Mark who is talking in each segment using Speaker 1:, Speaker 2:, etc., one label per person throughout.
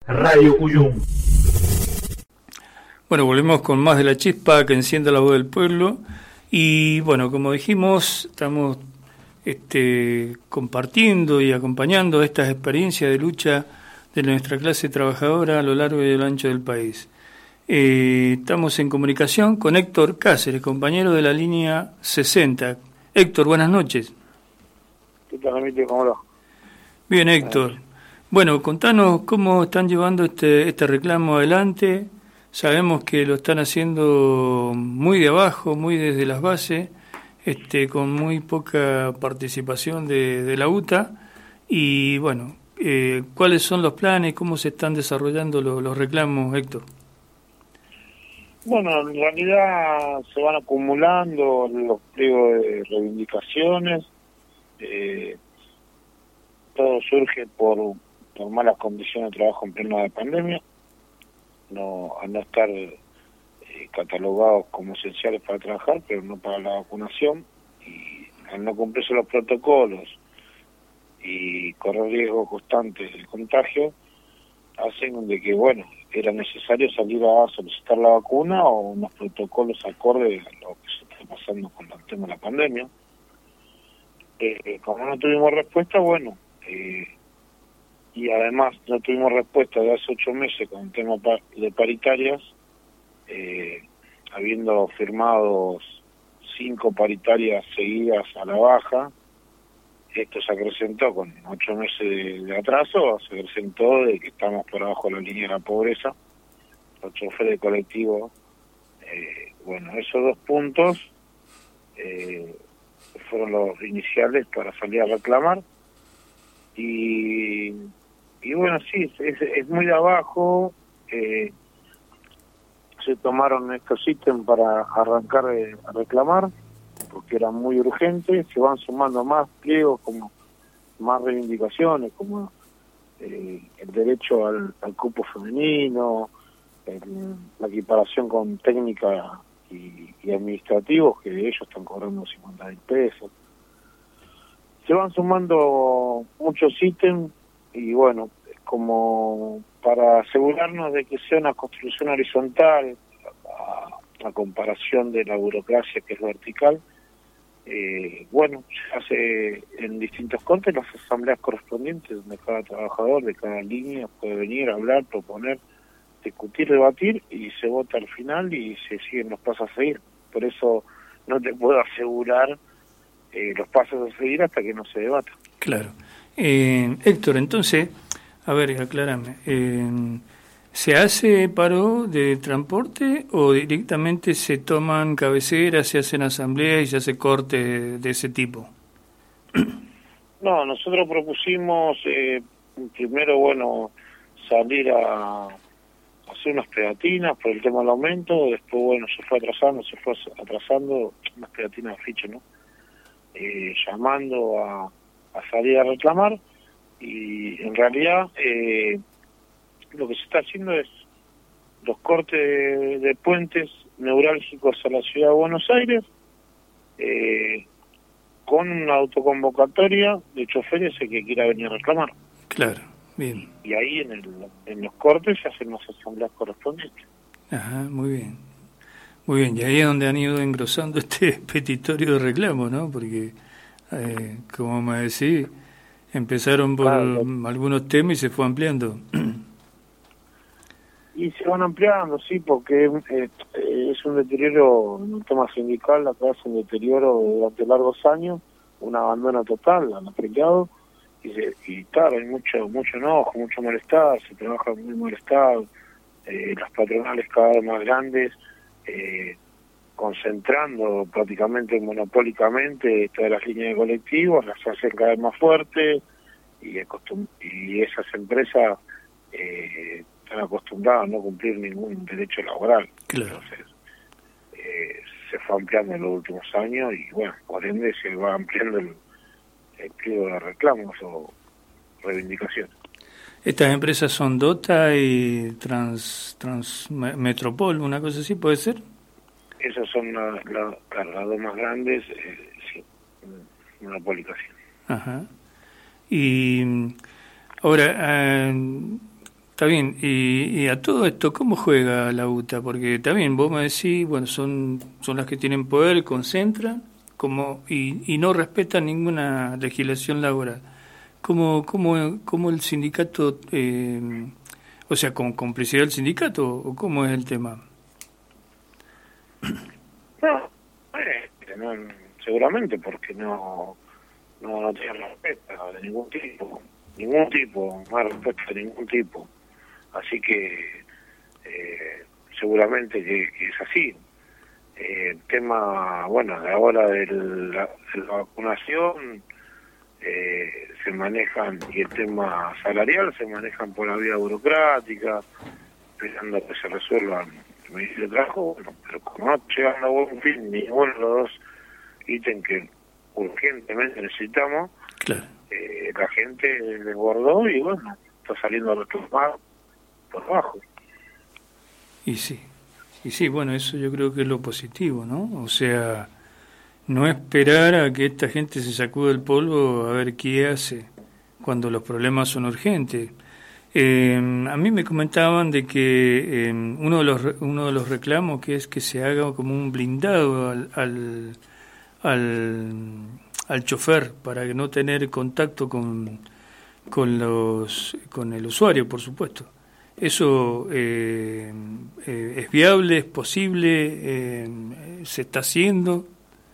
Speaker 1: Radio Cuyum.
Speaker 2: Bueno, volvemos con más de La Chispa que encienda la voz del pueblo. Y bueno, como dijimos, estamos compartiendo y acompañando estas experiencias de lucha de nuestra clase trabajadora a lo largo y a lo ancho del país. Estamos en comunicación con Héctor Cáceres, compañero de la línea 60. Héctor, buenas noches.
Speaker 3: ¿Qué tal, amigo? ¿Cómo va?
Speaker 2: Bien, Héctor. Bueno, contanos cómo están llevando este reclamo adelante. Sabemos que lo están haciendo muy de abajo, muy desde las bases, con muy poca participación de la UTA. Y bueno, ¿cuáles son los planes? ¿Cómo se están desarrollando los reclamos, Héctor?
Speaker 3: Bueno, en realidad se van acumulando los pliegos de reivindicaciones. Todo surge por malas condiciones de trabajo en plena pandemia, al no estar catalogados como esenciales para trabajar, pero no para la vacunación, y al no cumplirse los protocolos y correr riesgo constante de contagio, hacen de que, bueno, era necesario salir a solicitar la vacuna o unos protocolos acordes a lo que se está pasando con el tema de la pandemia. Como no tuvimos respuesta, bueno, y además no tuvimos respuesta de hace 8 meses con el tema de paritarias, habiendo firmado 5 paritarias seguidas a la baja. Esto se acrecentó con 8 meses de atraso, se acrecentó de que estamos por abajo de la línea de la pobreza, los choferes de colectivo. Bueno, esos 2 puntos fueron los iniciales para salir a reclamar. Y bueno, sí, es muy de abajo. Se tomaron estos ítems para arrancar a reclamar, porque eran muy urgentes. Se van sumando más pliegos, como más reivindicaciones, como el derecho al cupo femenino, la equiparación con técnica y administrativos, que ellos están cobrando 50.000 pesos. Se van sumando muchos ítems y bueno, como para asegurarnos de que sea una construcción horizontal a comparación de la burocracia que es vertical, bueno, se hace en distintos cortes las asambleas correspondientes, donde cada trabajador de cada línea puede venir a hablar, proponer, discutir, debatir, y se vota al final y se siguen los pasos a seguir. Por eso no te puedo asegurar los pasos a seguir hasta que no se debata.
Speaker 2: Claro. Héctor, entonces, a ver, aclárame, ¿se hace paro de transporte o directamente se toman cabeceras, se hacen asambleas y se hace corte de ese tipo?
Speaker 3: No, nosotros propusimos primero, bueno, salir a hacer unas pegatinas por el tema del aumento. Después, bueno, se fue atrasando unas pegatinas de afiche, ¿no? Llamando a salir a reclamar, y en realidad lo que se está haciendo es los cortes de puentes neurálgicos a la ciudad de Buenos Aires, con una autoconvocatoria de choferes el que quiera venir a reclamar.
Speaker 2: Claro, bien.
Speaker 3: Y ahí en los cortes se hacen las asambleas correspondientes.
Speaker 2: Ajá, muy bien. Muy bien, y ahí es donde han ido engrosando este petitorio de reclamo, ¿no? Porque, como me decís, empezaron por algunos temas y se fue ampliando.
Speaker 3: Y se van ampliando, sí, porque es un deterioro, en un tema sindical, acá es un deterioro durante largos años, un abandono total al afiliado, y claro, hay mucho enojo, mucho malestar, se trabaja muy molestado, las patronales cada vez más grandes, concentrando prácticamente monopólicamente todas las líneas de colectivos, las hacen cada vez más fuertes, y esas empresas están acostumbradas a no cumplir ningún derecho laboral.
Speaker 2: Claro.
Speaker 3: Entonces se fue ampliando en los últimos años, y bueno, por ende se va ampliando el pliego de reclamos o reivindicaciones.
Speaker 2: Estas empresas son Dota y Transmetropol, una cosa así, ¿puede ser?
Speaker 3: Esas son las dos más grandes, sí, monopólicas.
Speaker 2: Ajá. Y ahora, Está bien, y a todo esto, ¿cómo juega la UTA? Porque también vos me decís, bueno, son las que tienen poder, concentran, y no respetan ninguna legislación laboral. ¿Cómo el sindicato, o sea, con complicidad del sindicato, o cómo es el tema?
Speaker 3: No, seguramente porque no tienen respeto de ningún tipo, más respeto de ningún tipo. Así que seguramente que es así. El tema, bueno, de ahora de la vacunación se manejan, y el tema salarial se manejan por la vía burocrática, esperando que se resuelvan el Ministerio de Trabajo, bueno, pero como no llegando a buen fin ninguno de los dos ítems que urgentemente necesitamos,
Speaker 2: claro.
Speaker 3: La gente desbordó y bueno, está saliendo a reclamar por abajo.
Speaker 2: Y sí, bueno, eso yo creo que es lo positivo, ¿no? O sea, no esperar a que esta gente se sacude el polvo a ver qué hace cuando los problemas son urgentes. A mí me comentaban de que uno de los reclamos que es que se haga como un blindado al chofer para que no tener contacto con el usuario, por supuesto. ¿Eso es viable, es posible, se está haciendo?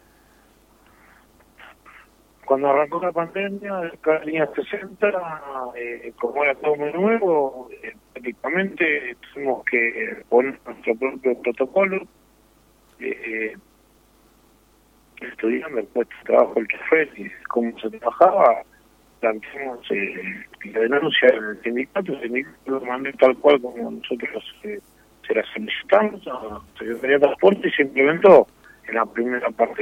Speaker 3: Cuando arrancó la pandemia, la línea 60, como era todo muy nuevo, prácticamente tuvimos que poner nuestro propio protocolo, estudiando el puesto de trabajo del chofer y cómo se trabajaba. Planteamos la denuncia del sindicato. El sindicato lo mandó tal cual como nosotros se la solicitamos a la Secretaría de Transporte y se implementó en la primera parte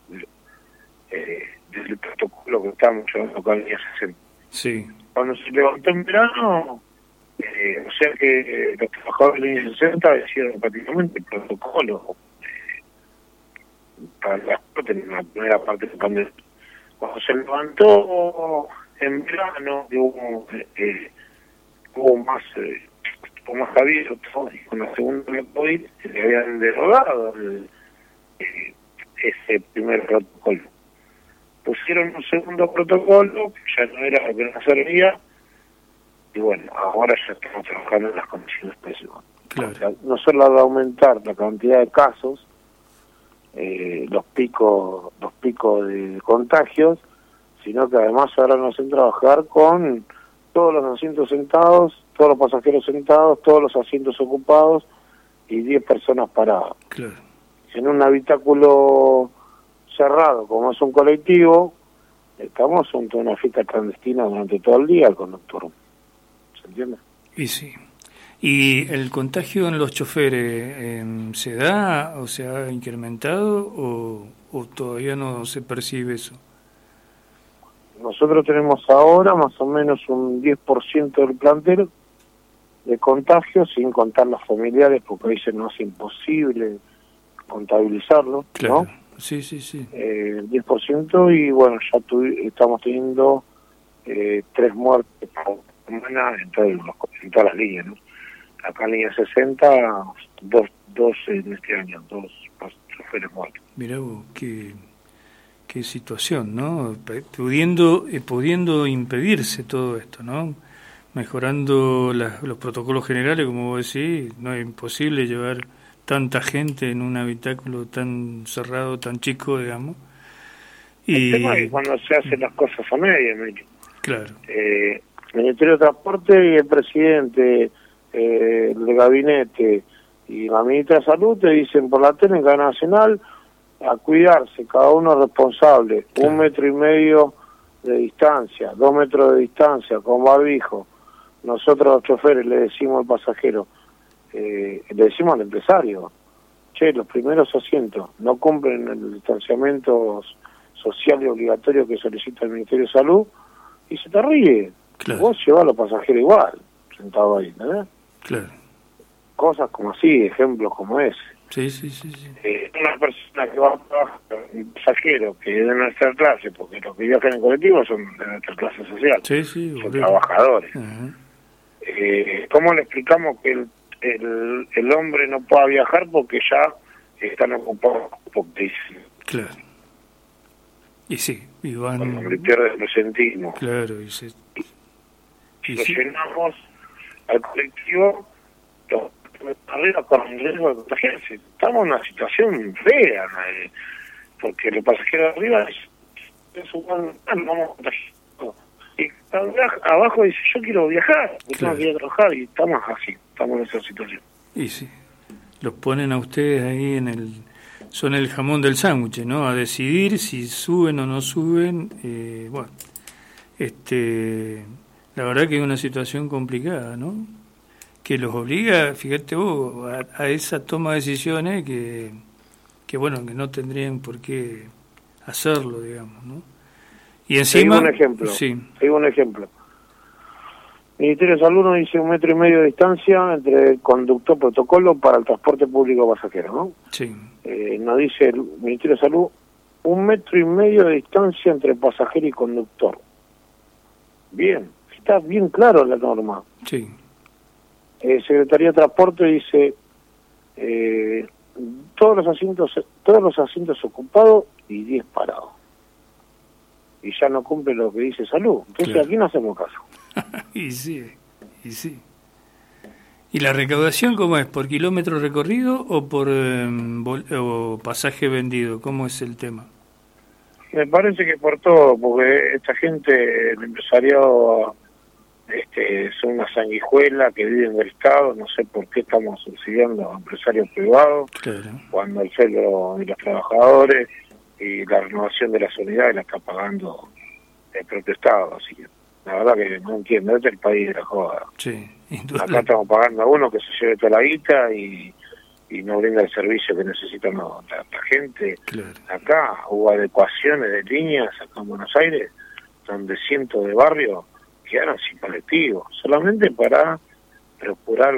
Speaker 3: del protocolo que estábamos llevando con la línea 60.
Speaker 2: Sí.
Speaker 3: Cuando se levantó en verano, o sea que los trabajadores de la línea 60 hicieron prácticamente el protocolo para el transporte en la primera parte de la pandemia. Cuando se levantó en verano, hubo más abierto, y con la segunda de COVID se habían derogado ese primer protocolo. Pusieron un segundo protocolo, que ya no era lo que nos servía, y bueno, ahora ya estamos trabajando en las condiciones pésimas.
Speaker 2: Claro.
Speaker 3: O sea, no solo al aumentar la cantidad de casos, los picos de contagios, sino que además ahora nos hacen trabajar con todos los asientos sentados, todos los pasajeros sentados, todos los asientos ocupados y 10 personas paradas.
Speaker 2: Claro.
Speaker 3: En un habitáculo cerrado, como es un colectivo, estamos en una fiesta clandestina durante todo el día con nocturno. ¿Se entiende?
Speaker 2: Y sí. ¿Y el contagio en los choferes se da o se ha incrementado o todavía no se percibe eso?
Speaker 3: Nosotros tenemos ahora más o menos un 10% del plantel de contagio, sin contar los familiares, porque ahí se nos hace imposible contabilizarlo,
Speaker 2: claro.
Speaker 3: ¿no?
Speaker 2: Sí.
Speaker 3: El 10%, y bueno, ya estamos teniendo 3 muertes por semana en todas las líneas, ¿no? Acá en línea 60, dos en este año, 2 choferes muertos.
Speaker 2: Mirá vos, qué situación, ¿no? Pudiendo impedirse todo esto, ¿no? Mejorando los protocolos generales, como vos decís, no es imposible llevar tanta gente en un habitáculo tan cerrado, tan chico, digamos.
Speaker 3: El tema es cuando se hacen las cosas a media, Emilio.
Speaker 2: Claro.
Speaker 3: El Ministerio de Transporte y el presidente, el de gabinete y la ministra de Salud te dicen por la tele en cadena nacional a cuidarse, cada uno responsable, claro. 1,5 metros de distancia, 2 metros de distancia, con barbijo. Nosotros los choferes le decimos al pasajero, le decimos al empresario, che, los primeros asientos no cumplen el distanciamiento social y obligatorio que solicita el Ministerio de Salud, y se te ríe. Claro. Vos llevás a los pasajeros igual, sentado ahí, ¿verdad?
Speaker 2: Claro.
Speaker 3: Cosas como así, ejemplos como ese.
Speaker 2: Sí.
Speaker 3: Una persona que va a trabajar, un pasajero que es de nuestra clase, porque los que viajan en colectivo son de nuestra clase social,
Speaker 2: sí,
Speaker 3: son trabajadores. ¿Cómo le explicamos que el hombre no pueda viajar porque ya están ocupados? Porque dicen,
Speaker 2: claro. Y sí, y van...
Speaker 3: cuando le pierde el presentismo.
Speaker 2: Claro,
Speaker 3: lo llenamos al colectivo, arriba con el riesgo de contagiarse. Estamos en una situación fea, porque los pasajeros de arriba vamos a contagiar. Y abajo dice, yo quiero viajar,
Speaker 2: claro.
Speaker 3: quiero trabajar, y estamos así, estamos en esa situación.
Speaker 2: Y sí, los ponen a ustedes ahí son el jamón del sándwich, ¿no? A decidir si suben o no suben. Bueno, la verdad que es una situación complicada, ¿no? Que los obliga, fíjate vos, a esa toma de decisiones que bueno, que no tendrían por qué hacerlo, digamos, ¿no? Y encima...
Speaker 3: Te digo un ejemplo.
Speaker 2: Sí.
Speaker 3: Te digo un ejemplo. El Ministerio de Salud nos dice 1,5 metros de distancia entre el conductor protocolo para el transporte público pasajero, ¿no?
Speaker 2: Sí.
Speaker 3: Nos dice el Ministerio de Salud 1,5 metros de distancia entre pasajero y conductor. Bien, está bien claro la norma.
Speaker 2: Sí.
Speaker 3: Secretaría de Transporte dice todos los asientos ocupados y 10 parados. Y ya no cumple lo que dice Salud. Entonces
Speaker 2: claro.
Speaker 3: Aquí no hacemos caso.
Speaker 2: Y sí. ¿Y la recaudación cómo es? ¿Por kilómetro recorrido o por o pasaje vendido? ¿Cómo es el tema?
Speaker 3: Me parece que por todo, porque esta gente, el empresariado, son una sanguijuela que viven del Estado. No sé por qué estamos subsidiando a empresarios privados,
Speaker 2: claro.
Speaker 3: Cuando el sueldo de los trabajadores y la renovación de las unidades la está pagando el propio Estado. Así que la verdad que no entiendo, este es el país de la joda.
Speaker 2: Sí,
Speaker 3: acá estamos pagando a uno que se lleve toda la guita y no brinda el servicio que necesitan la gente.
Speaker 2: Claro. Acá
Speaker 3: hubo adecuaciones de líneas acá en Buenos Aires, donde cientos de barrios quedaron sin colectivo, solamente para procurar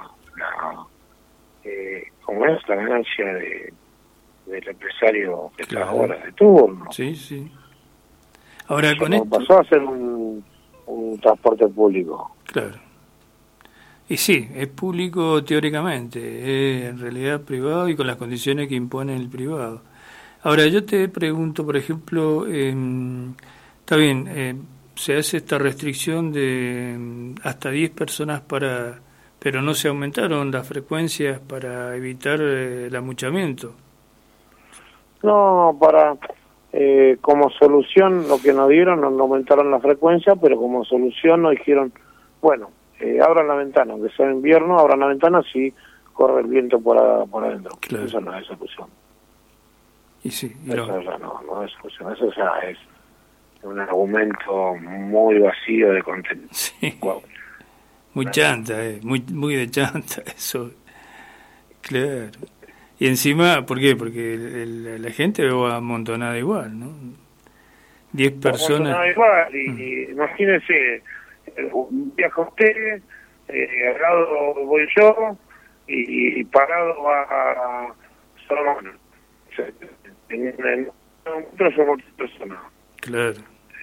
Speaker 3: como es la ganancia del empresario que
Speaker 2: claro.
Speaker 3: está ahora de turno.
Speaker 2: Sí. Ahora con
Speaker 3: esto pasó a ser un transporte público.
Speaker 2: Claro. Y sí, es público teóricamente, es en realidad privado y con las condiciones que impone el privado. Ahora yo te pregunto, por ejemplo, está bien, se hace esta restricción de hasta 10 personas pero no se aumentaron las frecuencias para evitar el amuchamiento.
Speaker 3: No, como solución lo que nos dieron, nos aumentaron la frecuencia, pero como solución nos dijeron, bueno, abran la ventana, aunque sea invierno, abran la ventana si corre el viento por adentro.
Speaker 2: Claro.
Speaker 3: Eso no es solución.
Speaker 2: Y sí,
Speaker 3: eso ya no es solución, eso ya es un argumento muy vacío de contenido.
Speaker 2: Sí.
Speaker 3: Wow.
Speaker 2: Muy chanta, muy de chanta eso. Claro. Y encima, ¿por qué? Porque la gente va amontonada igual, ¿no? 10 personas.
Speaker 3: Amontonada igual, y imagínese, viaja usted, al lado voy yo, y parado va Salomón. En nosotros somos personas.
Speaker 2: Claro.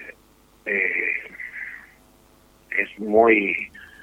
Speaker 3: Es muy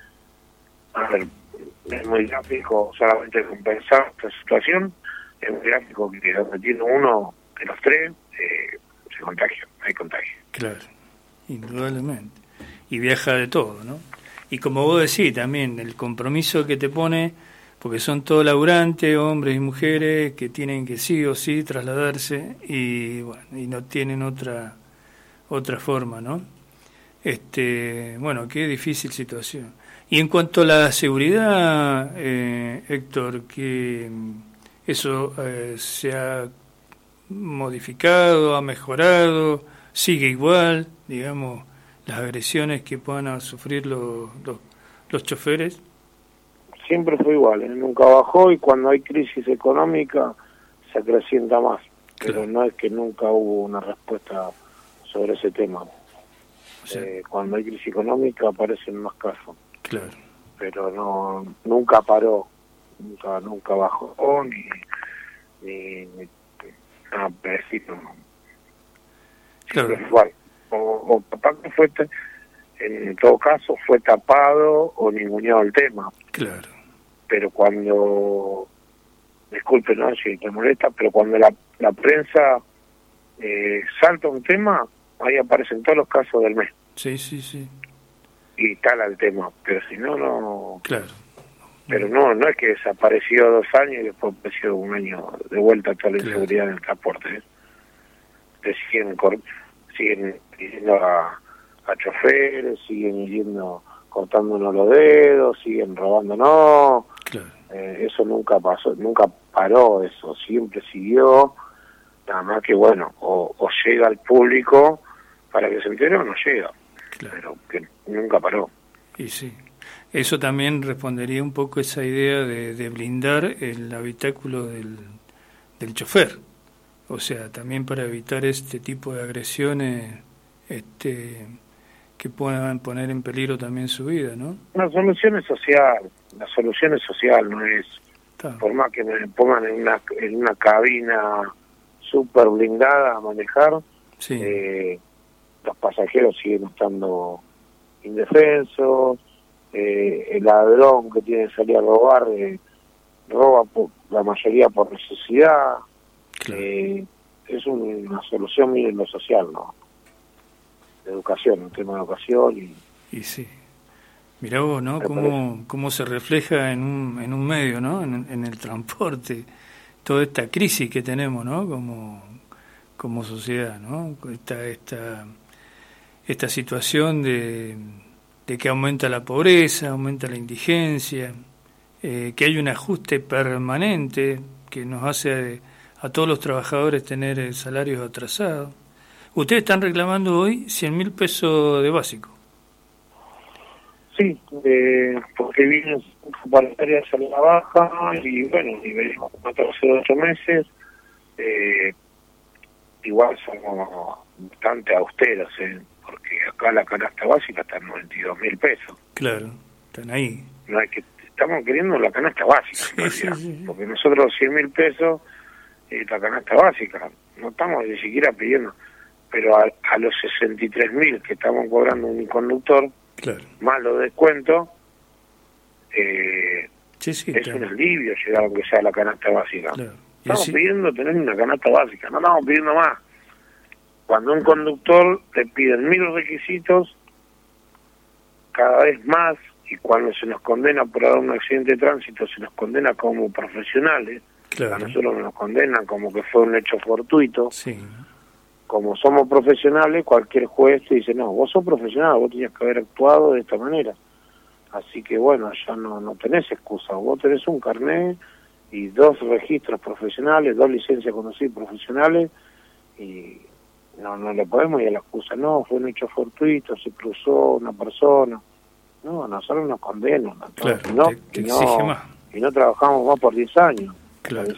Speaker 3: gráfico solamente compensar esta situación. Es muy gráfico que donde tiene uno de los tres se contagia, hay contagio.
Speaker 2: Claro, indudablemente. Y viaja de todo, ¿no? Y como vos decís también, el compromiso que te pone, porque son todos laburantes, hombres y mujeres, que tienen que sí o sí trasladarse y bueno, y no tienen otra forma, ¿no? Bueno, qué difícil situación. Y en cuanto a la seguridad, Héctor, que eso se ha modificado, ha mejorado, sigue igual, digamos, las agresiones que puedan sufrir los choferes.
Speaker 3: Siempre fue igual, nunca bajó, y cuando hay crisis económica se acrecienta más. Claro. Pero no es que nunca hubo una respuesta sobre ese tema. O sea, cuando hay crisis económica aparecen más casos.
Speaker 2: Claro.
Speaker 3: Pero nunca paró, nunca bajó, ni nada parecido.
Speaker 2: Claro.
Speaker 3: Igual. O capaz que fue en todo caso fue tapado o ninguneado el tema.
Speaker 2: Claro.
Speaker 3: Pero cuando, disculpe, ¿no?, si te molesta, pero cuando la prensa salta un tema, ahí aparecen todos los casos del mes.
Speaker 2: Sí, sí, sí.
Speaker 3: Y tal el tema, pero si no, no...
Speaker 2: Claro.
Speaker 3: Pero no es que desapareció 2 años y después apareció 1 año de vuelta toda la inseguridad en el transporte. Le siguen yendo a choferes, siguen yendo cortándonos los dedos, siguen robándonos.
Speaker 2: Claro.
Speaker 3: Eso nunca pasó, nunca paró, eso siempre siguió. Nada más que, bueno, o llega al público para que se entere o no llega. Claro. Pero que nunca paró.
Speaker 2: Y sí. Eso también respondería un poco a esa idea de blindar el habitáculo del chofer. O sea, también para evitar este tipo de agresiones que puedan poner en peligro también su vida, ¿no?
Speaker 3: La solución es social, no es... Por más que me pongan en una cabina súper blindada a manejar,
Speaker 2: sí.
Speaker 3: Los pasajeros siguen estando indefensos, el ladrón que tiene que salir a robar roba la mayoría por necesidad.
Speaker 2: Claro.
Speaker 3: Es una solución muy en lo social, ¿no? De educación, un tema de educación
Speaker 2: y sí. Mirá vos, ¿no? Cómo se refleja en un medio, ¿no? En el transporte, toda esta crisis que tenemos, ¿no? Como sociedad, ¿no? Esta situación de que aumenta la pobreza, aumenta la indigencia, que hay un ajuste permanente que nos hace a todos los trabajadores tener salarios atrasados. Ustedes están reclamando hoy 100.000 pesos de básico.
Speaker 3: Sí, porque viene para salir a baja y bueno, y venimos como 8 meses. Igual somos bastante austeros, porque acá la canasta básica está en 92.000 pesos.
Speaker 2: Claro, están ahí.
Speaker 3: No hay que, estamos queriendo la canasta básica,
Speaker 2: sí.
Speaker 3: Porque nosotros 100.000 pesos la canasta básica, no estamos ni siquiera pidiendo, pero a los 63.000 que estamos cobrando un conductor,
Speaker 2: claro,
Speaker 3: más los descuentos,
Speaker 2: es
Speaker 3: un alivio llegar aunque sea la canasta básica.
Speaker 2: Claro.
Speaker 3: Estamos pidiendo tener una canasta básica, no estamos pidiendo más. Cuando un conductor le piden 1.000 requisitos, cada vez más, y cuando se nos condena por haber un accidente de tránsito, se nos condena como profesionales.
Speaker 2: Claro.
Speaker 3: A nosotros nos condenan como que fue un hecho fortuito.
Speaker 2: Sí.
Speaker 3: Como somos profesionales, cualquier juez te dice, no, vos sos profesional, vos tenías que haber actuado de esta manera. Así que bueno, ya no tenés excusa, vos tenés un carnet y 2 registros profesionales, 2 licencias conducir profesionales, y no le podemos ir a la excusa, no, fue un hecho fortuito, se cruzó una persona. No, a nosotros nos condenan.
Speaker 2: Claro, te exige más.
Speaker 3: Y no trabajamos más por 10 años.
Speaker 2: Claro.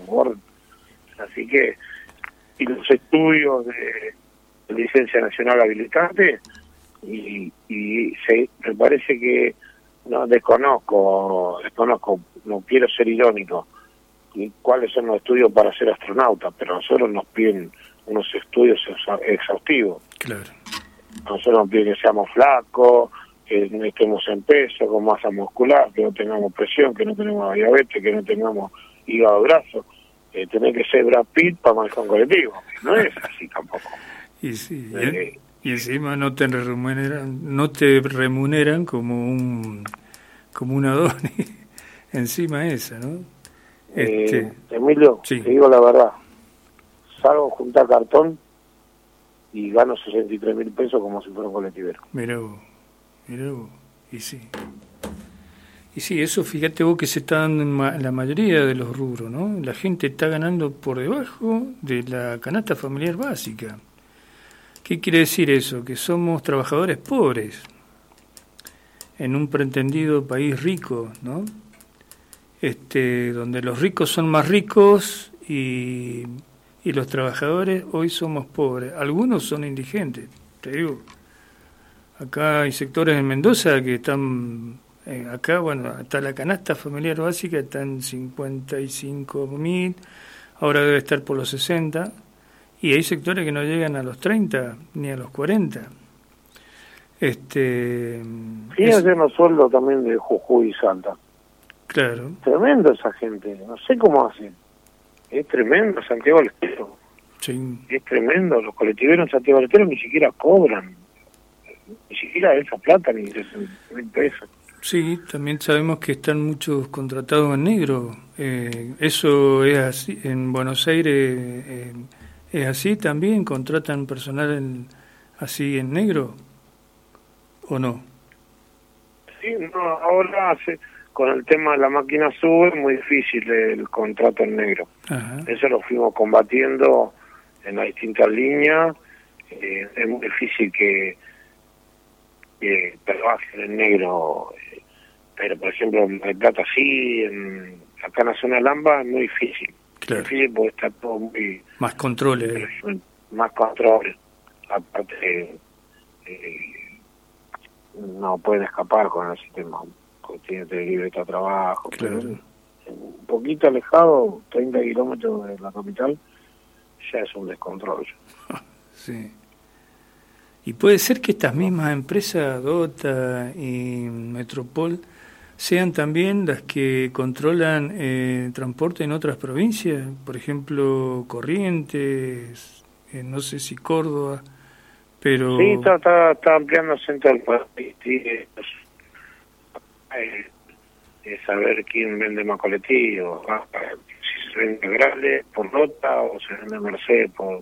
Speaker 3: Así que, y los estudios de licencia nacional habilitante, y me parece que, no desconozco, no quiero ser irónico, y cuáles son los estudios para ser astronauta, pero a nosotros nos piden unos estudios exhaustivos.
Speaker 2: Claro.
Speaker 3: A nosotros nos piden que seamos flacos, que no estemos en peso, con masa muscular, que no tengamos presión, que no tenemos diabetes, que no tengamos hígado graso. Tener que ser Brad Pitt para manejar un colectivo. No es así tampoco.
Speaker 2: Y sí, y encima no te remuneran como un adonis. Encima esa, ¿no?
Speaker 3: Emilio,
Speaker 2: sí.
Speaker 3: Te digo la verdad. Salgo a juntar cartón y gano 63.000 pesos como si fuera un colectivero.
Speaker 2: Mirá vos. Y sí, eso fíjate vos que se está dando en la mayoría de los rubros, ¿no? La gente está ganando por debajo de la canasta familiar básica. ¿Qué quiere decir eso? Que somos trabajadores pobres en un pretendido país rico, ¿no? Donde los ricos son más ricos y los trabajadores hoy somos pobres. Algunos son indigentes, te digo. Acá hay sectores en Mendoza que están... acá, bueno, hasta la canasta familiar básica está en 55.000, ahora debe estar por los 60, y hay sectores que no llegan a los 30 ni a los 40.
Speaker 3: Fíjense los sueldos también de Jujuy y Salta.
Speaker 2: Claro.
Speaker 3: Tremendo esa gente, no sé cómo hacen. Es tremendo Santiago del Estero.
Speaker 2: Sí.
Speaker 3: Es tremendo, los colectiveros en Santiago del Estero ni siquiera cobran, ni siquiera esa plata, ni 60.000 pesos.
Speaker 2: Sí, también sabemos que están muchos contratados en negro. Eso es así. En Buenos Aires es así también. ¿Contratan personal así en negro o no?
Speaker 3: Sí, no, ahora con el tema de la máquina sube es muy difícil el contrato en negro.
Speaker 2: Ajá.
Speaker 3: Eso lo fuimos combatiendo en las distintas líneas. Es muy difícil que trabajen en negro. Pero, por ejemplo, en Mar del Plata sí, acá en la zona de Lamba es muy difícil.
Speaker 2: Claro.
Speaker 3: Es difícil porque está todo muy...
Speaker 2: Más controles.
Speaker 3: Más controles. Aparte, no pueden escapar con el sistema, porque tienen que libreta de trabajo.
Speaker 2: Claro.
Speaker 3: Un poquito alejado, 30 kilómetros de la capital, ya es un descontrol.
Speaker 2: Sí. Y puede ser que estas mismas empresas, Dota y Metropol, sean también las que controlan transporte en otras provincias, por ejemplo, Corrientes, no sé si Córdoba, pero...
Speaker 3: Sí, está ampliándose en todo el país. Saber quién vende más colectivos, si se vende grande por Dota o se vende Mercedes por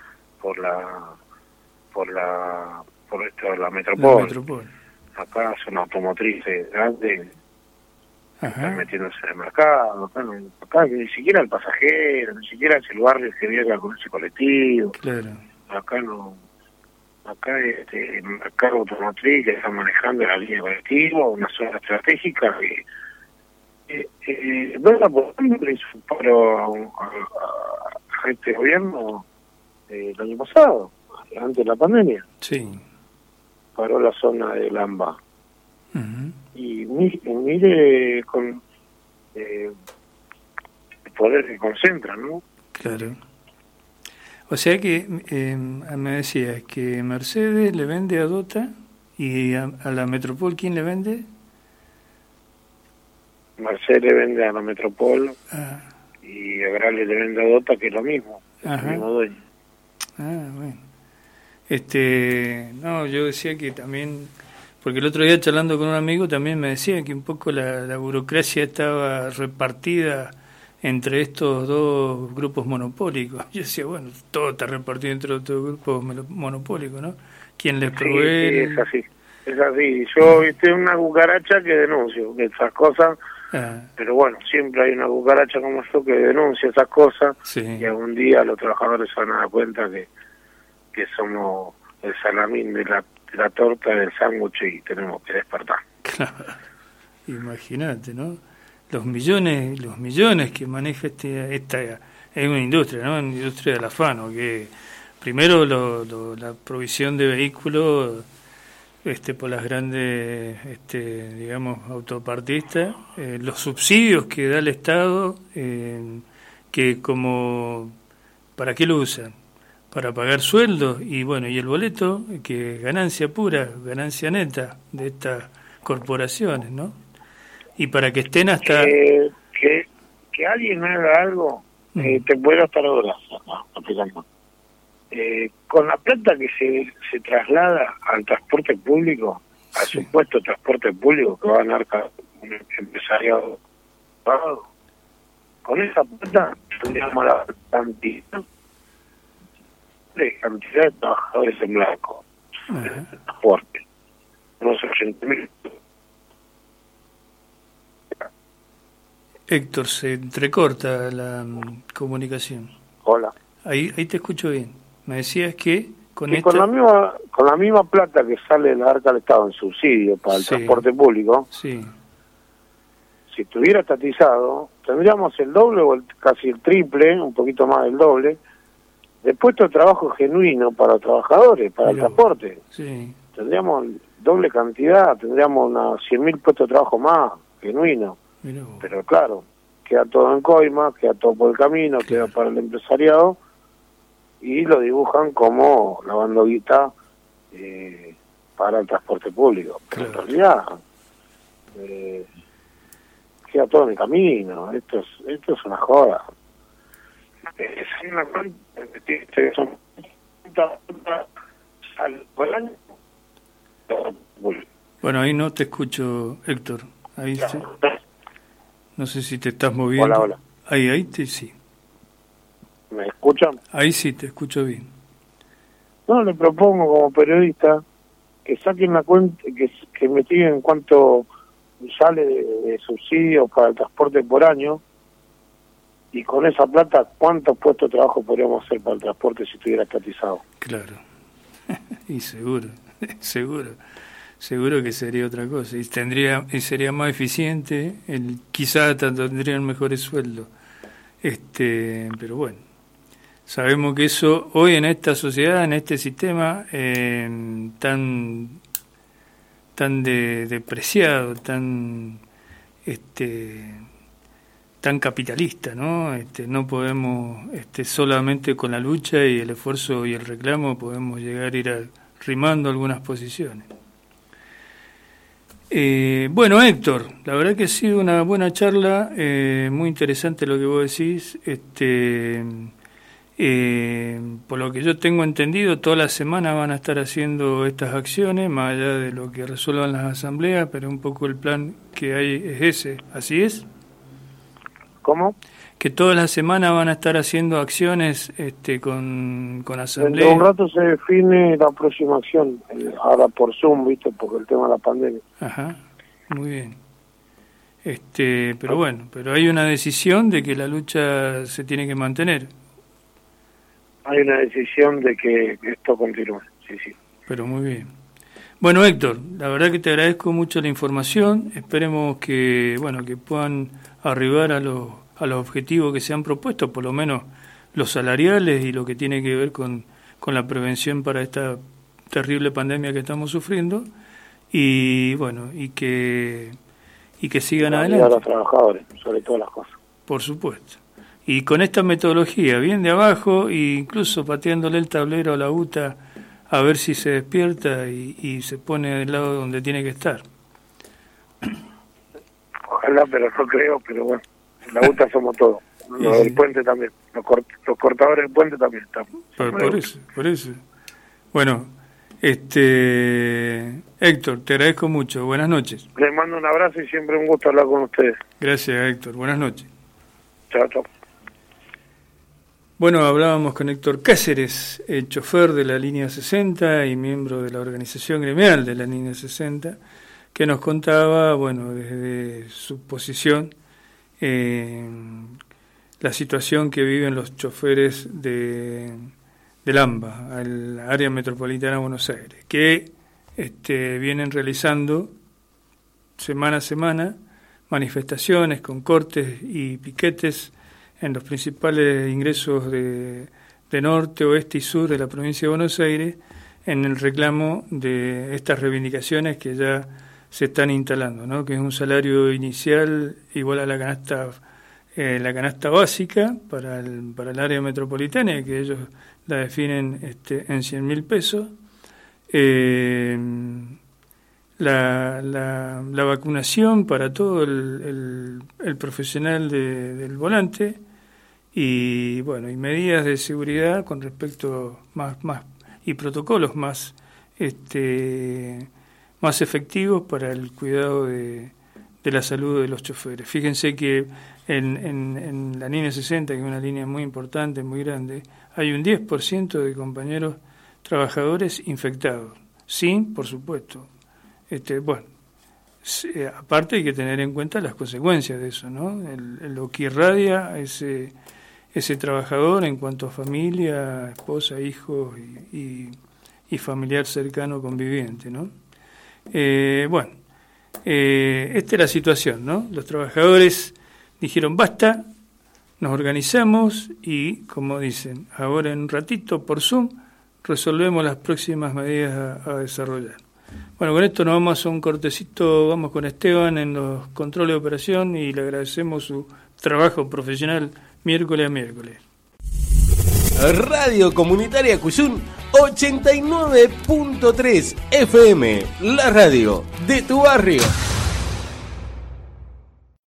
Speaker 3: esto de la Metropol. Acá son automotrices grandes. Están metiéndose en el mercado, acá ni siquiera el pasajero, ni siquiera es el barrio que viaja con ese colectivo.
Speaker 2: Claro.
Speaker 3: Acá no, acá el mercado automotriz que está manejando la línea colectiva, una zona estratégica que Dota, por ejemplo, le hizo un paro a este gobierno el año pasado, antes de la pandemia.
Speaker 2: Sí.
Speaker 3: Paró la zona de Lamba.
Speaker 2: Uh-huh.
Speaker 3: Y mire con el poder que concentra, ¿no?
Speaker 2: Claro. O sea que me decías que Mercedes le vende a Dota y a la Metropol, ¿quién le vende?
Speaker 3: Mercedes le vende a la Metropol y Agrale le vende a Dota, que es lo mismo, es el mismo dueño.
Speaker 2: Bueno. No, yo decía que también... Porque el otro día charlando con un amigo también me decía que un poco la burocracia estaba repartida entre estos dos grupos monopólicos. Yo decía, bueno, todo está repartido entre estos grupos monopólicos, ¿no? ¿Quién les provee?
Speaker 3: Sí, es así. Yo tengo una cucaracha que denuncio esas cosas, pero bueno, siempre hay una cucaracha como yo que denuncia esas cosas, y algún día los trabajadores se van a dar cuenta que somos el salamín de la torta del sándwich y tenemos que despertar.
Speaker 2: Claro. Imagínate, ¿no? Los millones que maneja esta es una industria, ¿no? Una industria del afano, que primero la provisión de vehículos por las grandes digamos autopartistas, los subsidios que da el Estado, que como ¿para qué lo usan? Para pagar sueldos y bueno, y el boleto, que es ganancia pura, ganancia neta de estas corporaciones, ¿no? Y para que estén hasta...
Speaker 3: Que alguien haga algo, te puedo estar horas aplicando. Con la plata que se traslada al transporte público, al supuesto transporte público que va a ganar un empresariado pagado, con esa plata tendríamos la cantidad de trabajadores en blanco en transporte, unos 80.000.
Speaker 2: Héctor, se entrecorta la comunicación.
Speaker 3: Hola.
Speaker 2: Ahí te escucho bien. Me decías que con
Speaker 3: la misma plata que sale de la arca del Estado en subsidio para el transporte público, si estuviera estatizado, tendríamos el doble o casi el triple, un poquito más del doble, de puestos de trabajo genuino para los trabajadores, para el transporte. Tendríamos doble cantidad, tendríamos unos 100.000 puestos de trabajo más, genuinos. Pero claro, queda todo en coima, queda todo por el camino, queda para el empresariado, y lo dibujan como lavando guita para el transporte público. Pero
Speaker 2: claro.
Speaker 3: en realidad queda todo en el camino. Esto es una joda. Son al año.
Speaker 2: Bueno, ahí no te escucho, Héctor. Ahí no sé si te estás moviendo.
Speaker 3: Hola.
Speaker 2: Ahí sí.
Speaker 3: ¿Me escuchan?
Speaker 2: Ahí sí, te escucho bien.
Speaker 3: No, le propongo como periodista que saquen la cuenta, que investiguen cuánto sale de subsidios para el transporte por año, y con esa plata cuántos puestos de trabajo podríamos hacer para el transporte si estuviera estatizado.
Speaker 2: Claro. Y seguro que sería otra cosa y sería más eficiente, quizás tendrían mejores sueldos. Pero bueno, sabemos que eso hoy en esta sociedad, en este sistema tan depreciado, tan capitalista, ¿no? No podemos solamente con la lucha y el esfuerzo y el reclamo podemos llegar a ir rimando algunas posiciones. Bueno, Héctor, la verdad que ha sido una buena charla, muy interesante lo que vos decís. Por lo que yo tengo entendido, toda la semana van a estar haciendo estas acciones, más allá de lo que resuelvan las asambleas, pero un poco el plan que hay es ese, ¿así es?
Speaker 3: ¿Cómo?
Speaker 2: Que todas las semanas van a estar haciendo acciones con asambleas.
Speaker 3: Dentro de un rato se define la próxima acción, ahora por Zoom, ¿viste? Porque el tema de la pandemia.
Speaker 2: Ajá, muy bien. Pero bueno, pero hay una decisión de que la lucha se tiene que mantener.
Speaker 3: Hay una decisión de que esto continúe, sí.
Speaker 2: Pero muy bien. Bueno, Héctor, la verdad que te agradezco mucho la información. Esperemos que puedan arribar a los objetivos que se han propuesto, por lo menos los salariales y lo que tiene que ver con la prevención para esta terrible pandemia que estamos sufriendo, y bueno, y que sigan adelante.
Speaker 3: A los trabajadores, sobre todas las cosas.
Speaker 2: Por supuesto. Y con esta metodología, bien de abajo, e incluso pateándole el tablero a la UTA a ver si se despierta y se pone del lado donde tiene que estar.
Speaker 3: Ojalá, pero no creo, pero bueno, la UTA somos todos. Los del puente también, los cortadores del puente también estamos.
Speaker 2: Por eso. Bueno, Héctor, te agradezco mucho. Buenas noches.
Speaker 3: Les mando un abrazo y siempre un gusto hablar con ustedes.
Speaker 2: Gracias, Héctor. Buenas noches.
Speaker 3: Chao.
Speaker 2: Bueno, hablábamos con Héctor Cáceres, el chofer de la línea 60 y miembro de la organización gremial de la línea 60, que nos contaba, desde su posición, la situación que viven los choferes del AMBA, al área metropolitana de Buenos Aires, que vienen realizando semana a semana manifestaciones con cortes y piquetes en los principales ingresos de norte, oeste y sur de la provincia de Buenos Aires, en el reclamo de estas reivindicaciones que ya se están instalando, ¿no? Que es un salario inicial igual a la canasta básica para el área metropolitana, que ellos la definen en 100.000 pesos. La vacunación para todo el profesional del volante, y medidas de seguridad con respecto más y protocolos más efectivos para el cuidado de la salud de los choferes. Fíjense que en la línea 60, que es una línea muy importante, muy grande, hay un 10% de compañeros trabajadores infectados, sin, por supuesto, aparte hay que tener en cuenta las consecuencias de eso, ¿no? Lo que irradia ese trabajador en cuanto a familia, esposa, hijos y familiar cercano conviviente, ¿no? Esta es la situación, ¿no? Los trabajadores dijeron basta, nos organizamos y, como dicen, ahora en un ratito por Zoom resolvemos las próximas medidas a desarrollar. Bueno, con esto nos vamos a un cortecito, vamos con Esteban en los controles de operación y le agradecemos su trabajo profesional miércoles a miércoles.
Speaker 1: Radio Comunitaria Cuyún 89.3 FM, la radio de tu barrio.